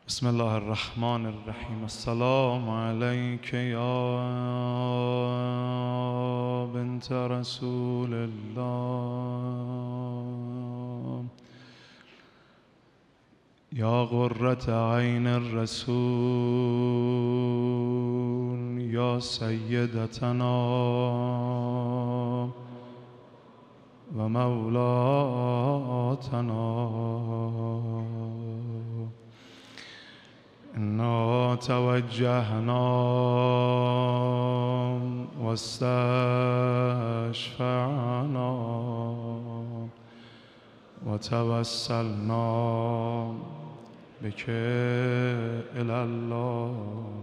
بسم الله الرحمن الرحیم. السلام علیک یا بنت رسول الله، یا قرة عین الرسول، یا سیدتنا و مولاتنا. انا توجهنا واستشفعنا وتوسلنا بك إلى الله.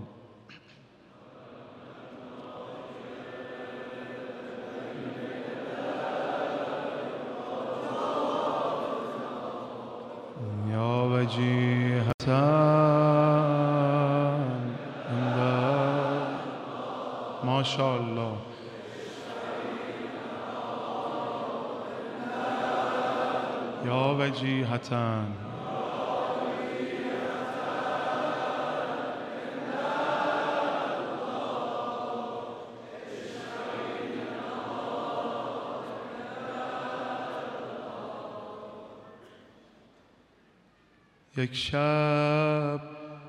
یا وجیهة ماشاءالله. یا وجیهة یک شب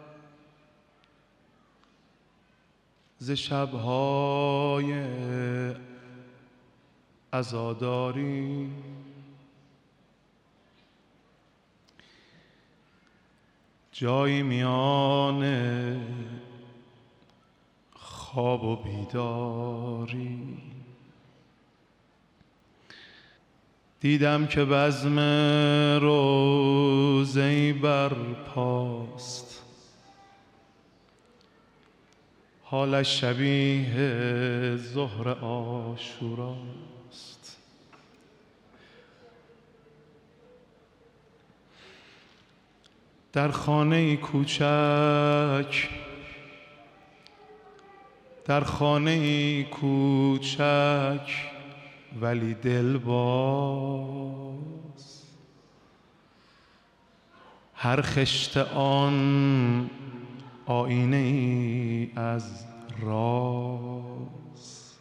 ز شب‌های عزاداری جایی میان خواب و بیداری دیدم که بزم روضه‌ای برپاست، حالش شبیه ظهر عاشوراست. در خانه‌ای کوچک، در خانه‌ای کوچک ولی دلباز، هر خشت آن آینه ای از راز.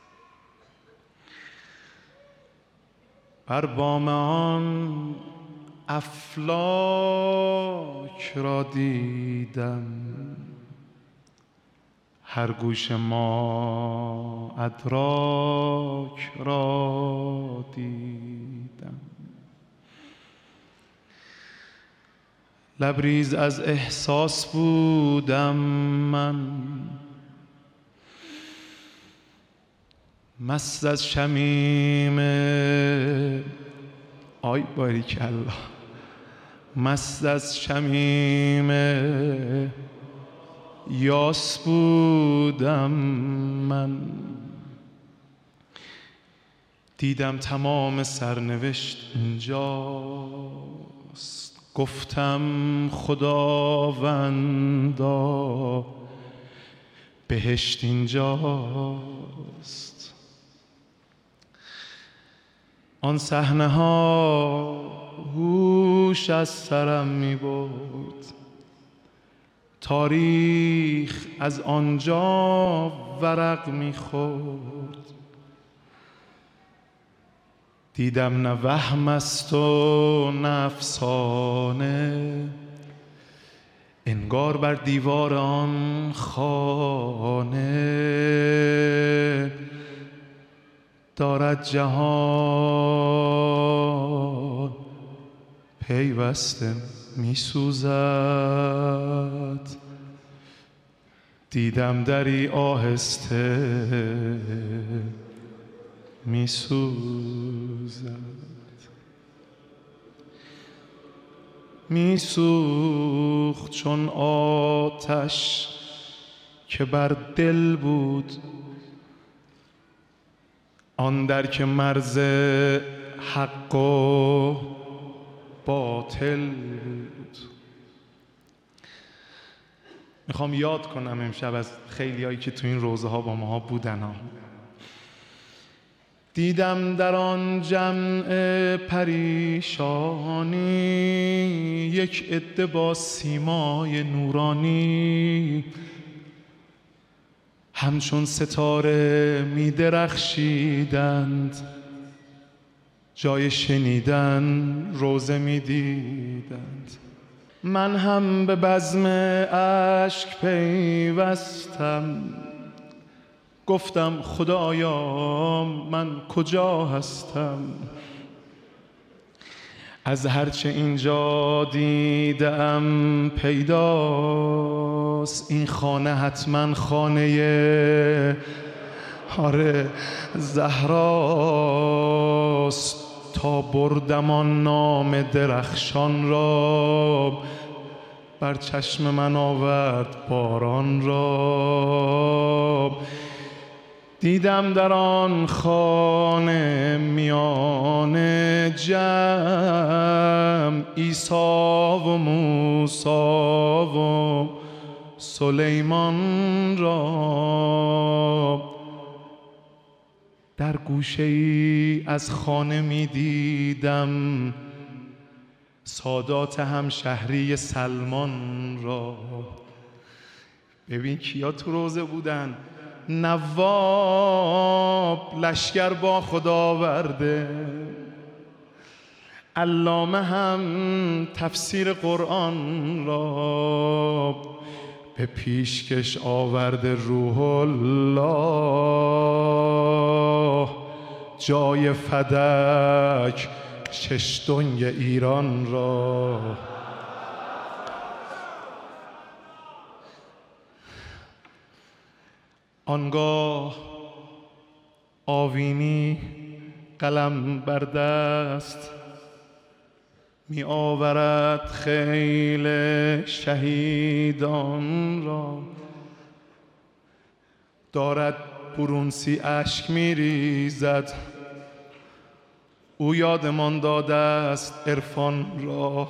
بر بام آن افلاک را دیدم، هر گوش ما ادراک را دیدم. لبریز از احساس بودم من، مست از شمیم آی باریکالله، مست از شمیم یاس بودم من. دیدم تمام سرنوشت اینجاست، گفتم خداوندا بهشت اینجاست. آن صحنه ها هوش از سرم می برد، تاریخ از آنجا ورق می خورد. دیدم نه وهم است و نه افسانه، انگار بر دیوار آن خانه دارد جهان پیوسته می سوزد. دیدم دری آهسته می سوزد، می سوخت چون آتش که بر دل بود، آن در که مرز حق و باطل بود. میخوام یاد کنم امشب از خیلی هایی که تو این روزه ها با ما بودن ها. دیدم در آن جمع پریشانی یک عده با سیمای نورانی، همچون ستاره می درخشیدند، جای شنیدن روزه می دیدند. من هم به بزم اشک پیوستم، گفتم خدایا من کجا هستم؟ از هرچه اینجا دیدم پیداست، این خانه حتما خانه زهراست. تا بردم آن نام درخشان را، بر چشم من آورد باران را. دیدم در آن خانه میان جمع عیسی و موسی و سلیمان را. در گوشه ای از خانه می دیدم سادات همشهری سلمان را. ببین کیا تو روزه بودن؟ نواب لشکر با خدا آورده، علامه هم تفسیر قرآن را به پیشکش آورده. روح الله جای فدک شش دنگ ایران را. آنگاه آوینی قلم بر دست می آورد خیل شهیدان را. دارد برونسی اشک می ریزد، او یادمان داده است عرفان را.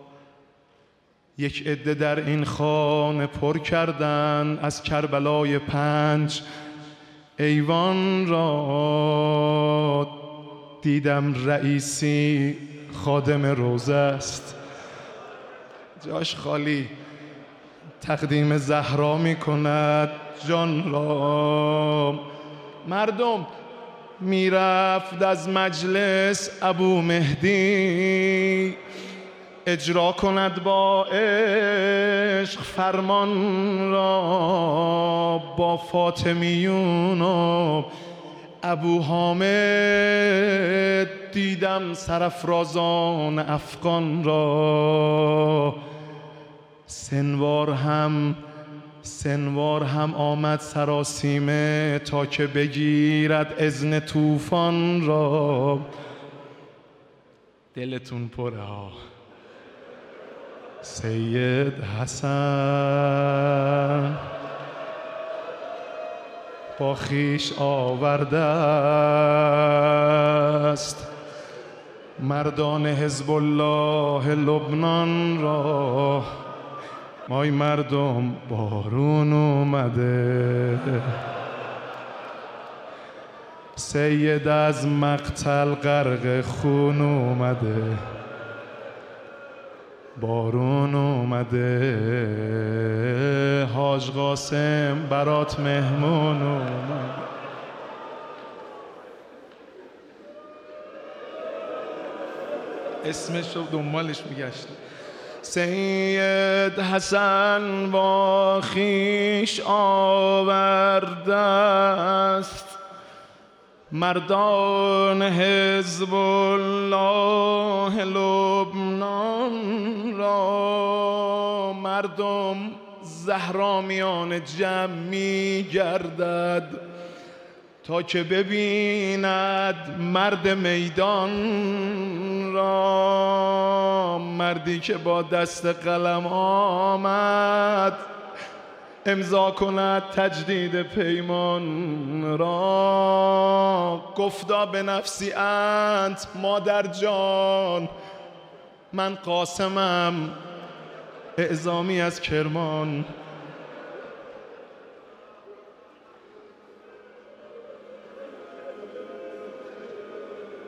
یک عده در این خانه پر کردن از کربلای 5 ایوان را. دیدم رئیسی خادم روزه است، جاش خالی، تقدیم زهرا می کند جان را. مردم می رفت از مجلس ابو مهدی، اجرا کند با عشق فرمان را. با فاطمیون و ابو حامد دیدم سرافرازان افغان را. سنوار هم آمد سراسیمه تا که بگیرد اذن طوفان را. دلتون پره ها. سید حسن با خویش آورده است مردان حزب الله لبنان را. مای مردم بارون اومده، سید از مقتل غرق خون اومده. بارون اومده، حاج قاسم برات مهمون اومده. اسمش رو دنبالش میگشت. سید حسن با خویش آورده است مردان حزب الله لبنان را. مردم زهرامیان جمع می گردد تا که ببیند مرد میدان را. مردی که با دست قلم آمد امضا کند تجدید پیمان را. گفتا به نفسی انت مادر جان، من قاسمم اعزامی از کرمان.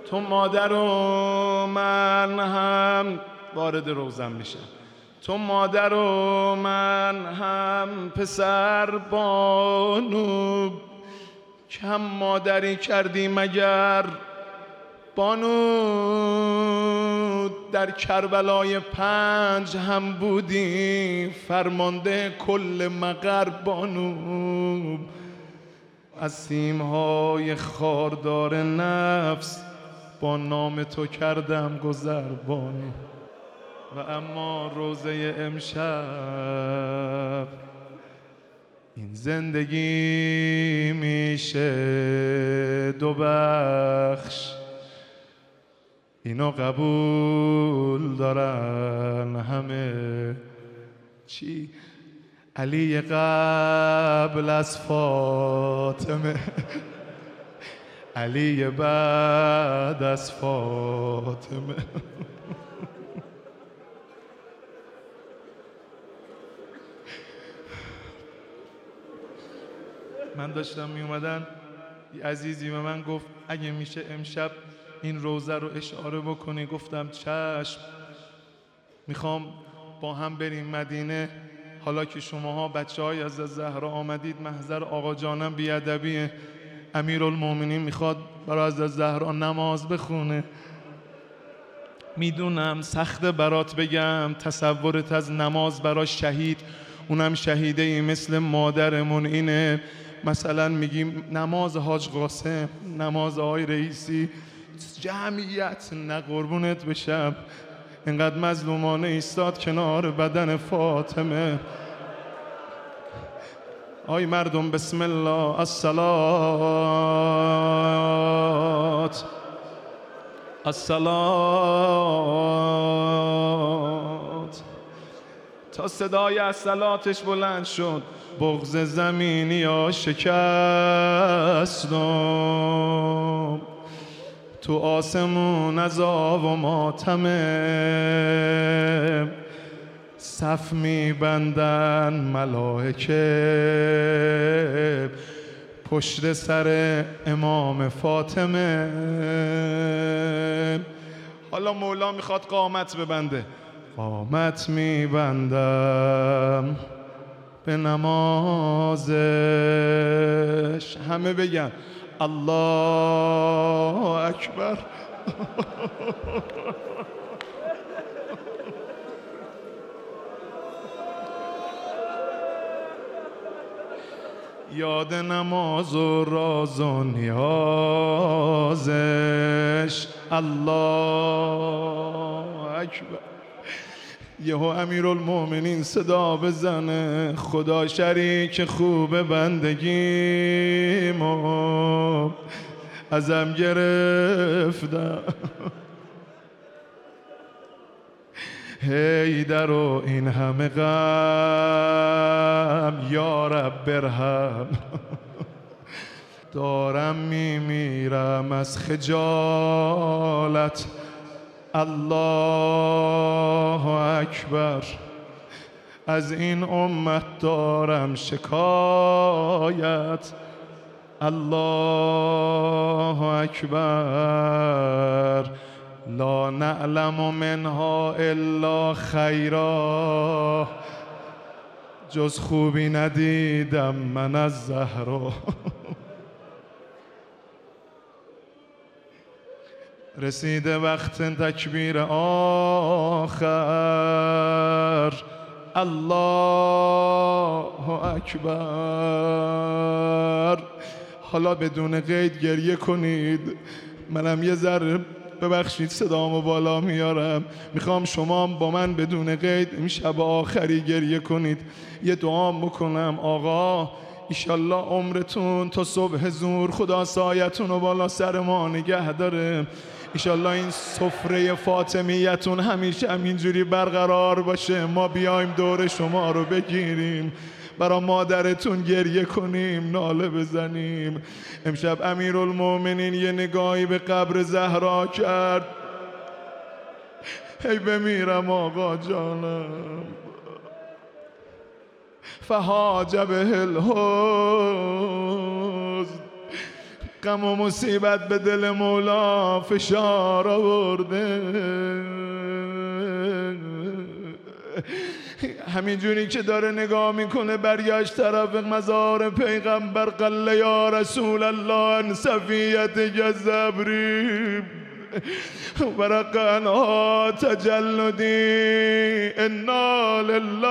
تو مادر و من هم وارد روزن میشم، تو مادر و من هم پسر بانو، کم مادری کردی مگر بانو، در کربلای 5 هم بودی فرمانده کل مقر بانو، از سیمهای خاردار نفس با نام تو کردم گذر بانو. و اما روزه امشب این زندگی میشه 2 بخش، اینو قبول دارن همه. چی؟ علی قبل از فاطمه، علی بعد از فاطمه. من داشتم می اومدن یه عزیزی به من گفت اگه میشه امشب این روزه رو اشاره بکنی. گفتم چشم. میخوام با هم بریم مدینه. حالا که شماها بچه‌های از زهرا آمدید، محضر آقا جانم بیادبیه، امیرالمومنین میخواد برای از زهرا نماز بخونه. میدونم سخت برات بگم، تصورت از نماز برای شهید، اونم شهیده ای مثل مادرمون اینه. مثلا میگیم نماز حاج قاسم، نماز آقای رئیسی، جمعیت نه قربونت بشم، اینقدر مظلومانه ایستاد کنار بدن فاطمه. آی مردم بسم الله الصلات الصلات. تا صدای الصلاتش بلند شد بغض زمینی ها شکستم، تو آسمون عذا و ماتمه، صف میبندن ملائکه پشت سر امام فاطمه. حالا مولا میخواد قامت ببنده، قامت میبندم به نمازش. همه بگن الله اکبر. یاد نماز و راز و نیازش. الله اکبر. یهو امیرالمومنین صدا بزنه خدا شریک خوب بندگیمو ازم گرفتم. حیدر و این همه غم یا رب برهم، دارم میمیرم از خجالت. الله اکبر. از این امت دارم شکایت. الله اکبر. لا نعلم منها الا خیرا، جز خوبی ندیدم من از زهرا. رسیده وقت تکبیر آخر. الله اکبر. حالا بدون قید گریه کنید. منم یه ذره ببخشید صدامو بالا میارم، میخوام شما با من بدون قید این شب آخری گریه کنید. یه دعا بکنم آقا ایشالله عمرتون تا صبح زور خدا سایتون رو بالا سر ما نگه داره. ایشالله این سفره فاطمیتون همیشه همینجوری برقرار باشه. ما بیایم دور شما رو بگیریم، برا مادرتون گریه کنیم، ناله بزنیم. امشب امیرالمومنین یه نگاهی به قبر زهرا کرد. هی بمیرم آقا جانم. فهاج به الحزن. غم و مصیبت به دل مولا فشار آورده. همینجوری که داره نگاه میکنه برگشت طرف مزار پیغمبر. قل یا رسول الله ان صفیت جزبری ورقنا تجلدی انا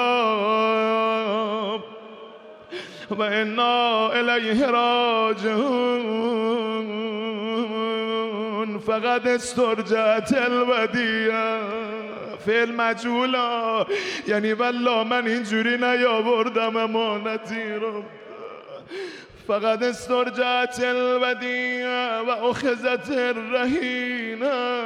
لله و انا الیه راجعون فقد استرجعت الودیعه. فعل مجهولا، یعنی والله من اینجوری نیاوردم امانتی رو. فقد استرجعت الودیعه و اخذت الرهینه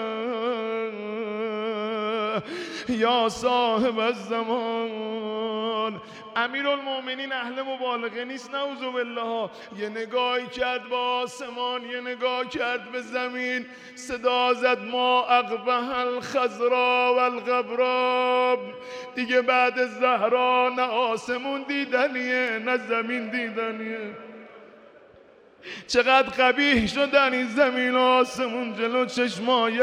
یا صاحب الزمان. امیرالمومنین اهل مبالغه نیست، نعوذ بالله. یه نگاهی کرد به آسمان، یه نگاه کرد به زمین، صدا زد ما اقبح الخضرا و الغبرا. دیگه بعد از زهرا نه آسمون دیدنیه نه زمین دیدنیه. چقدر قبیح شدن این زمین و آسمون جلو چشمای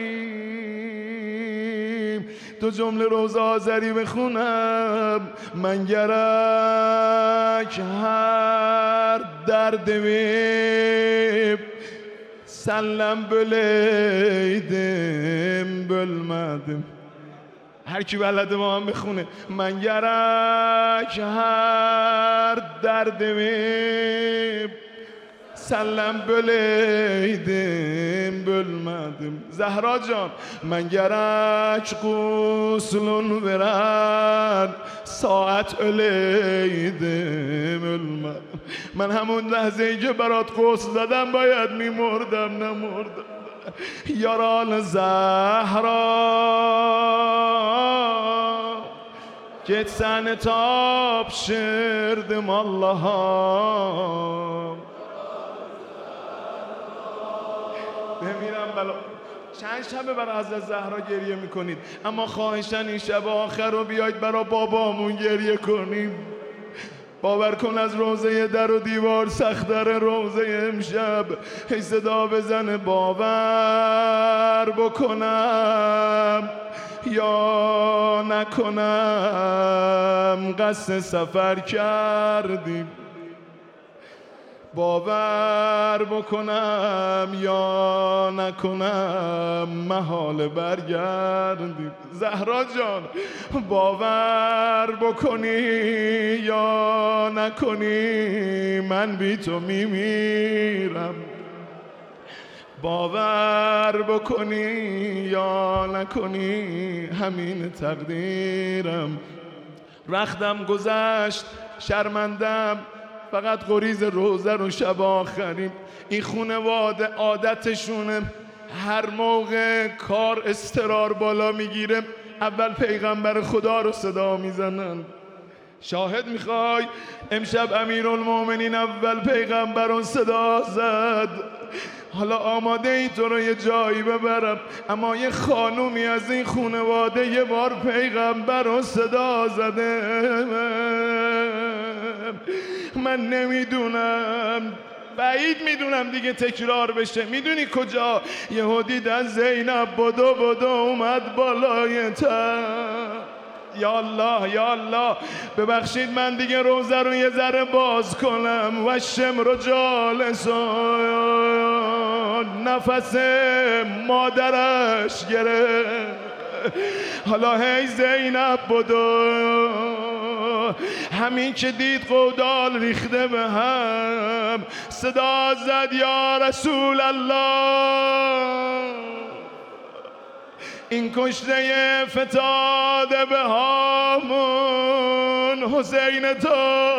علیم. دو جمله روز آذری بخونم. من گرک هر درد ویب سلم بلیدم بلمدم. هر کی بلده با هم بخونه. من گرک هر درد ویب سلم بلیدم بلمدم. زهرا جان من گرک غسلون برد ساعت الیدم المدم. من همون لحظه ای که برات غسل دادم باید میمردم، نمردم. یاران زهرا که سن تاب شردم الله بمیرم بلا. چند شبه برای حضرت زهرا گریه میکنید، اما خواهشن این شب آخر رو بیاید برای بابامون گریه کنیم. باور کن از روزه در و دیوار سخت‌تر روزه امشب. هی صدا بزنه باور بکنم یا نکنم قصد سفر کردیم. باور بکنم یا نکنم محال برگردیم. زهرا جان باور بکنی یا نکنی من بی تو میمیرم. باور بکنی یا نکنی همین تقدیرم. رختم گذشت شرمندم، فقط غریز روزه رو شب آخریم. این خونواده عادتشونه هر موقع کار استرار بالا میگیره اول پیغمبر خدا رو صدا میزنن. شاهد میخوای؟ امشب امیرالمومنین اول پیغمبر رو صدا زد. حالا آماده ای تو رو یه جایی ببرم، اما یه خانومی از این خونواده یه بار پیغمبر رو صدا زده. من نمیدونم، بعید میدونم دیگه تکرار بشه. میدونی کجا؟ یهو دیدن زینب بدو اومد بالای تن. یا الله یا الله، ببخشید من دیگه روزه رو یه ذره باز کنم. و شمر جالسون نفس مادرش گرفت. حالا هی زینب بدو، همین که دید قودال ریخته به هم صدا زد یا رسول الله. این کشته فتاده به هامون حسین تو.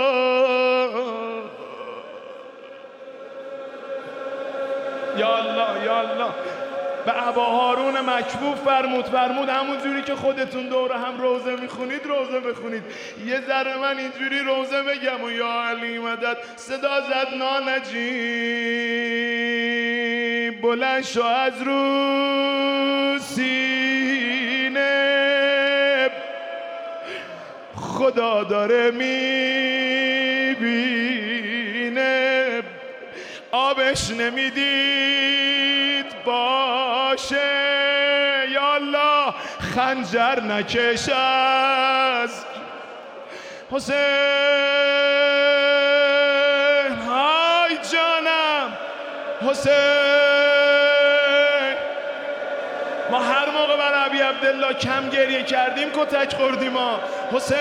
یا الله یا الله. به ابا هارون مکفوف فرمود همون جوری که خودتون دوره هم روزه میخونید روزه بخونید. یه ذره من اینجوری روزه بگم و یا علی مدد. صدا زد نانجی بلند شو از رو سینه، خدا داره میبینه. آب آبش نمیدید باشه، یا الله خنجر نکش از حسین. های جانم حسین. ما هر موقع بر ابی عبدالله کم گریه کردیم کتک خوردیم ما. حسین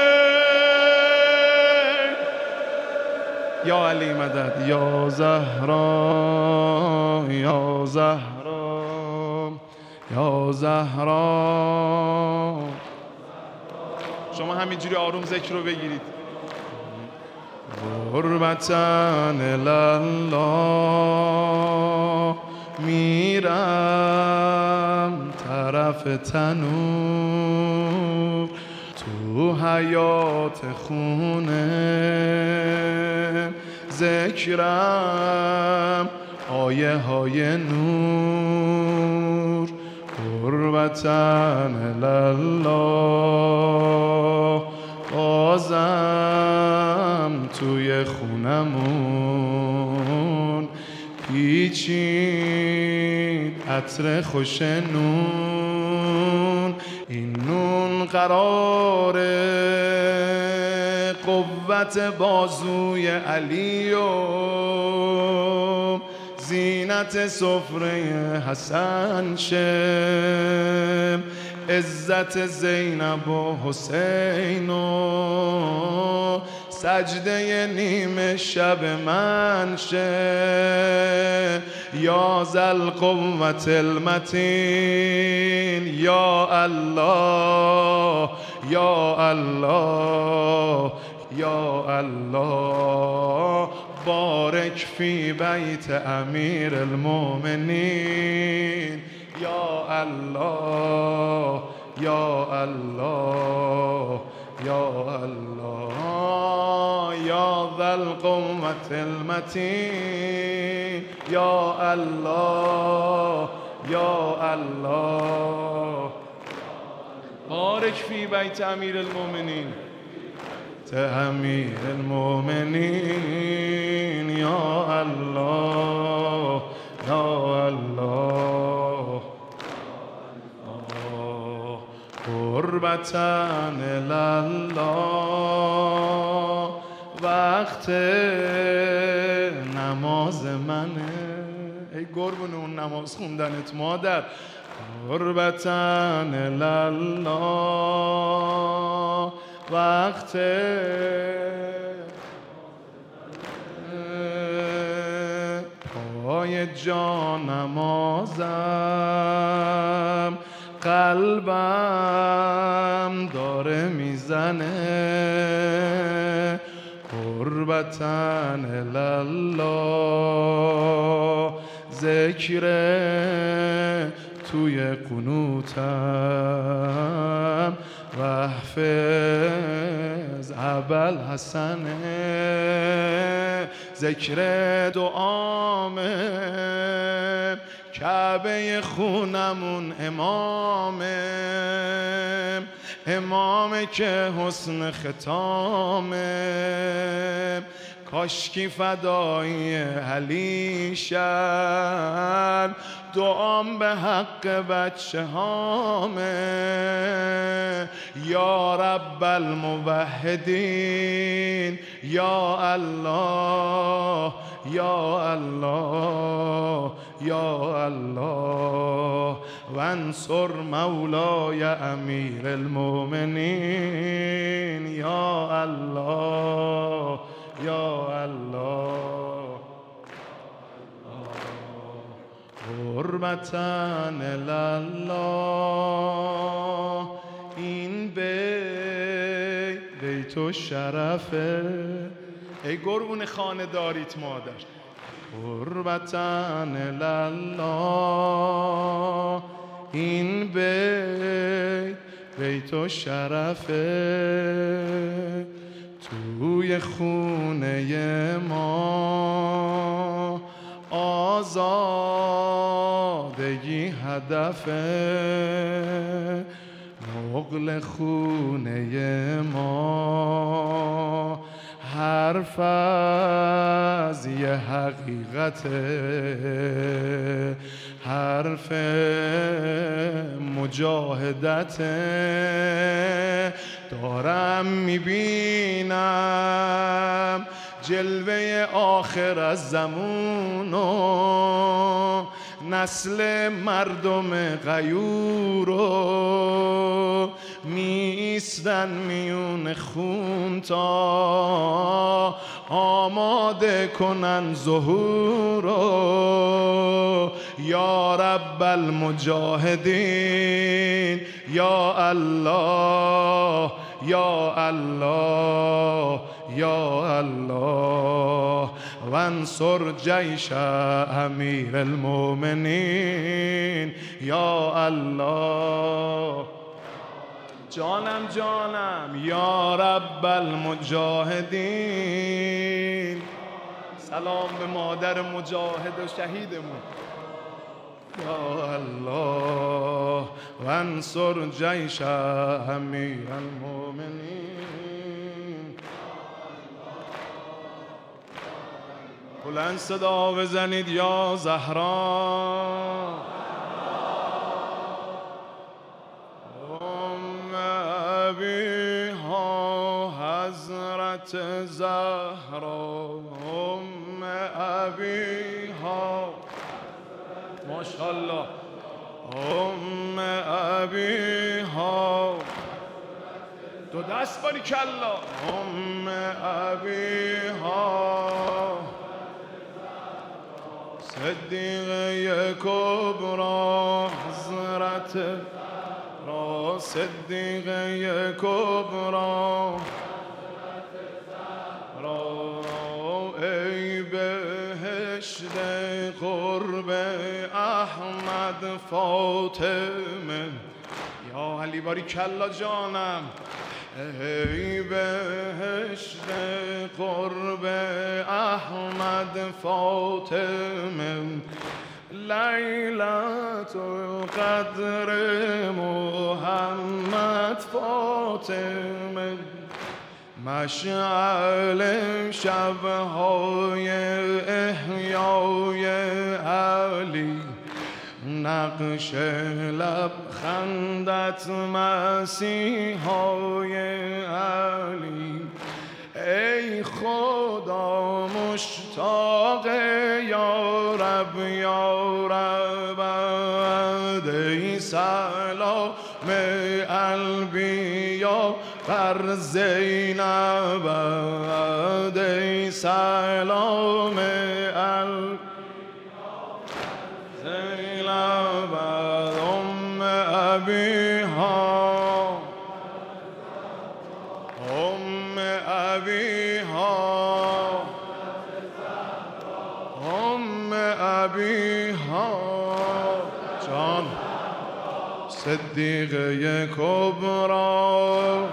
یا علی مدد، یا زهرا یا زهرا یا زهرا. شما همینجوری آروم ذکر رو بگیرید. غربتن الله میرم طرف تنور، تو حیات خونه ذکرم آیه های نور. غربتن الله بازم توی خونمون پیچید عطر خوش نون. این نون قراره قوت بازوی علی و زینت سفره حسن شه، عزت زینب و حسین و سجده نیمه شب من شه. یا ذل قوت المتین، یا الله یا الله یا الله. بارک فی بیت امیر المؤمنین، یا الله یا الله یا الله. یا ذا القوة المتین، یا الله یا الله. بارک فی بیت امیر المؤمنین، امیر المؤمنین، یا الله یا الله. قربتن الله وقت نماز منه. ای قربون اون نماز خوندنت مادر. قربتن الله وقت پای جا نمازم، قلبم داره میزنه. قربتن الله ذکر توی قنوتم، و حفظ ابل حسنه. ذکر دعامه کعبه خونمون امامه که حسن ختامه. کاشکی فدایی علیشن، دعام به حق بچه هامه. یا رب الموحدین، یا الله یا الله یا الله. و انصر مولای امیر المؤمنین، یا الله یا الله. قربتن الله این بیت و شرفه. ای قربون خانه داریت مادر. قربتن الله این بیت و شرفه. توی خونه ما آزادگی هدفه. نقل خونه ما حرف از یه حقیقت حرف مجاهدت دارم میبینم جلوه آخر از زمان و نسل مردم غیورو میستن میون خون تا آماده کنن ظهورو. یا رب المجاهدین یا الله یا الله یا الله وانصر جیش امیر المؤمنین یا الله. جانم جانم یا رب المجاهدین. سلام به مادر مجاهد و شهیدمون. یا الله وانصر جیش امیر المؤمنین. بلند صدا بزنید یا زهرا. حضرت زهرا ابیها ماشاءالله ابیها دو دست باری کلا ابیها صدیقه کبرا حضرت را صدیقه کبرا ای بهشت قرب احمد فاطمه. یا علی باری کلا جانم. ای بهشت قرب احمد فاطمه لیلت قدر محمد فاطمه مشعل شبهای احیای علی نقش لبخندت مسیحای علی. ای خدا مشتاق یا رب ای سلام الانبیا بر زینب ای سلام زینب ابیها ابیها ابیها جان صدیقه کبرا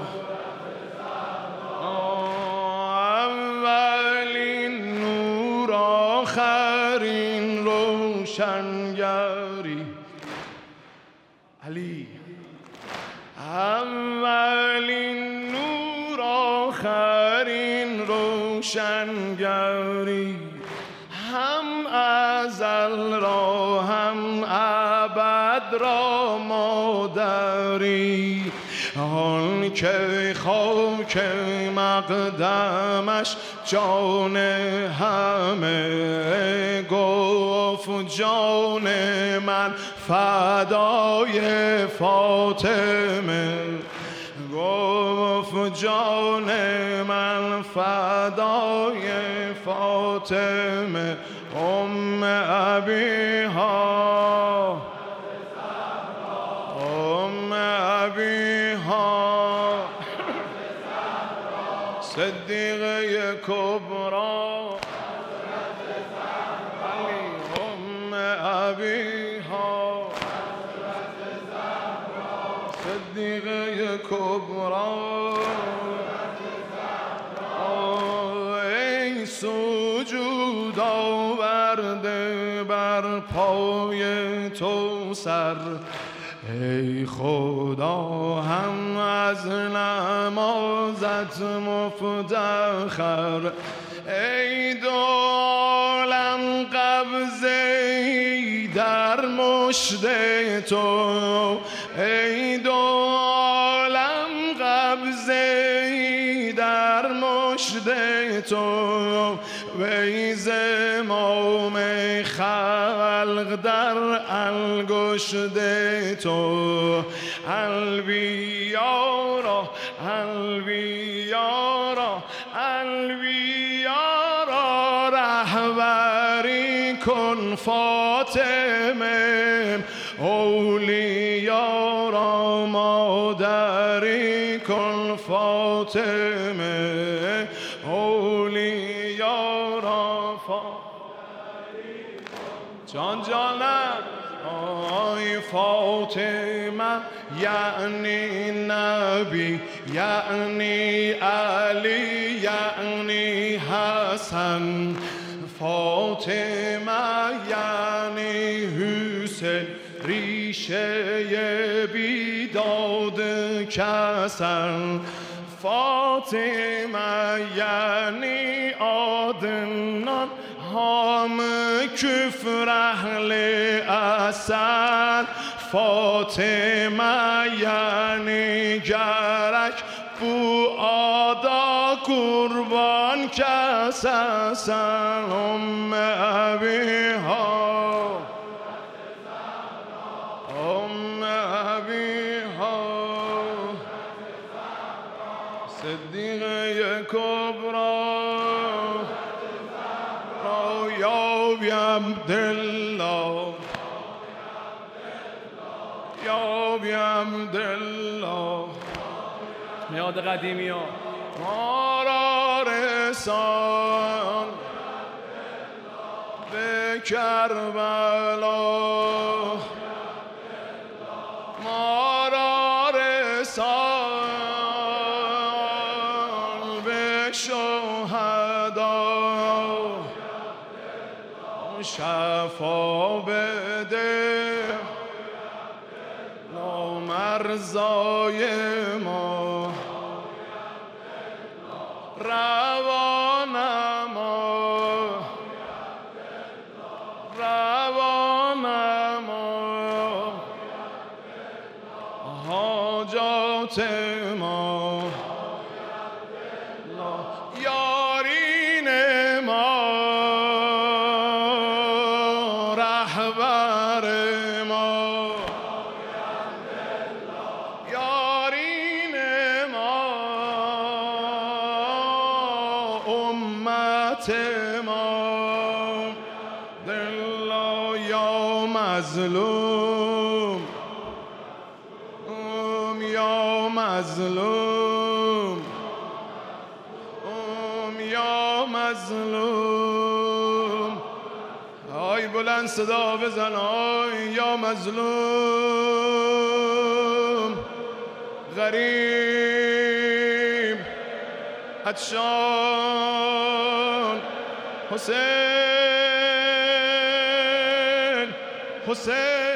اولین نور آخرین روشنگری علی اولین نور آخرین روشنگری هم ازل را هم ابد را مادری آن که خاک مقدمش جان همه گفت جان من فدای فاطمه گفت جان من فدای فاطمه ابیها ابیها صدیقه کبرا ابیها صدیقه کبرا ای سجود آورده بر پای تو سر ای خدا هم از نمازت مفتخر، ای دو عالم قبضه در مشت تو، ای دو عالم قبضه در مشت تو، وی زمام خلق در انگشت تو. البیارا البیارا البیارا رهبری کن فاطمه، اولیا را مادری کن فاطمه، اولیا را فادری کن. جان جانم آی فاطمه یعنی نبی، یعنی علی، یعنی حسن. فاطمه یعنی حسین، ریشه بیداد کسن. فاطمه یعنی عدنان، هم کفر اهل اسد. فاطمه یعنی گرک بو آدا قربان کسن. ابیها ابیها صدیقه کبرا یا عبدالله یا عبدالله. یاد قدیمی ها ما را رسان به کربلا، ما را رسان به شهدا. شفا بده نامرزای ما، روانما روانما حاجات ما، یارین ما، رهبر ما، یارین ما، امت ما. دلا یا مظلوم یا مظلوم یا مظلوم. آی بلند صدا بزن آی یا مظلوم. غریب عطشان حسین حسین